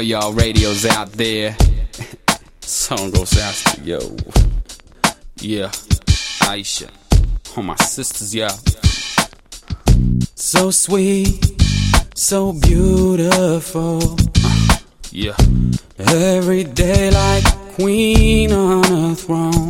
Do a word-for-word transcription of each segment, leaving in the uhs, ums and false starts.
y'all radios out there. Song goes out to yo. Yeah, Aisha, all my sisters, yeah. So sweet, so beautiful. Uh, yeah, every day like queen on a throne.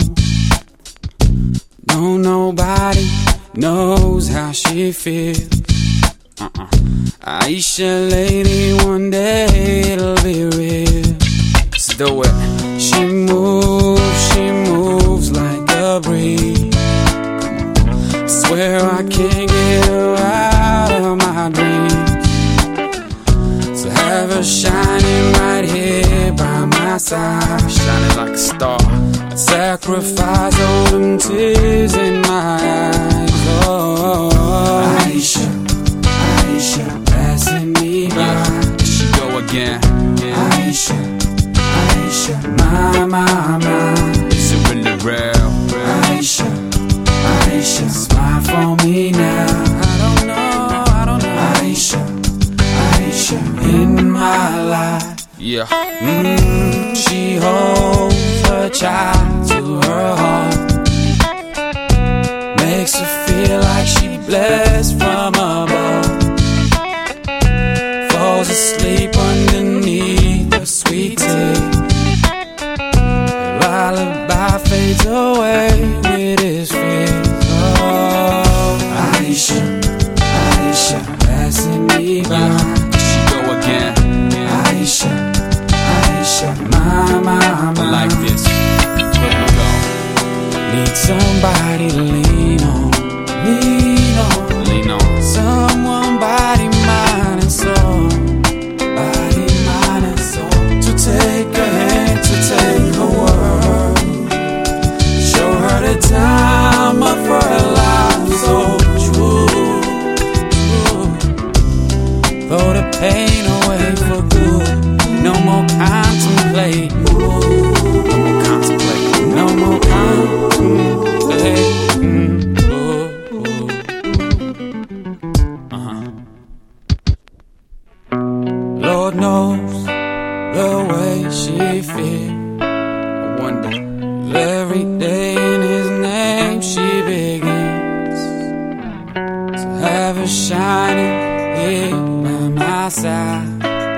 No, nobody knows how she feels. Uh-uh. Aisha, lady, one day it'll be real. Let's do it. She moves, she moves like a breeze. I swear I can't get her out of my dreams. So have her shining right here by my side, shining like a star. I'd sacrifice all them tears in my eyes. Oh, Aisha, Aisha, passing me by. Yeah, she go again. Yeah. Aisha, Aisha, my, my, my. Is it really real? Aisha, Aisha, smile for me now. I don't know, I don't know. Aisha, Aisha, in my life. Yeah. Mm, she holds her child to her heart. Makes her feel like she blessed from above. Falls asleep underneath the sweet tea. Lullaby fades away with his fears. Oh, Aisha, Aisha, passing me by. Yeah, she go again. Aisha, Aisha, my, my, my. Like this, here we go. Need somebody to lean on, lean on, lean on. Someone, body, mind, and soul. Body, mind, and soul. To take a hand, to take her word. Show her the time of her life, so true, true. Throw the pain away for good. No more contemplate. No more contemplate. No more contemplate. Mm, ooh, ooh. Uh-huh. Lord knows the way she feels. I wonder every day in his name she begins. To have her shining here by my side.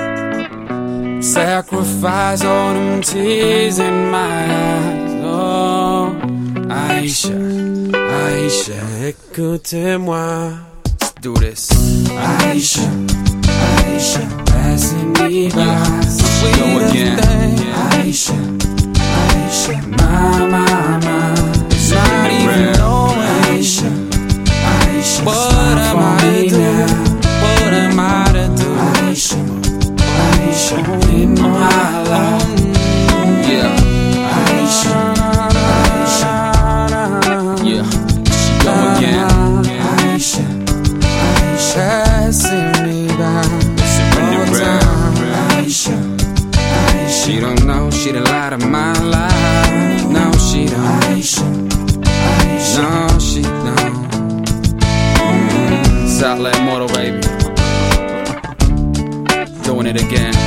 Sacrifice all them tears in my eyes. Oh, Aisha, Aisha, écoutez-moi. Let's do this. Aisha, Aisha, passing me by. Sweet go again. Yeah. Aisha, Aisha, my, my, my. It's not even knowing. Aisha, Aisha, what am I to do? What am I to do? Aisha, Aisha, in my life. Yeah, Aisha, Aisha, yeah, she go again. Aisha, Aisha, passing me by. Aisha, Aisha, she don't know she the light of my life. No, she don't. Aisha, Aisha, no, she don't. Mm, Southland Motor, baby, doing it again.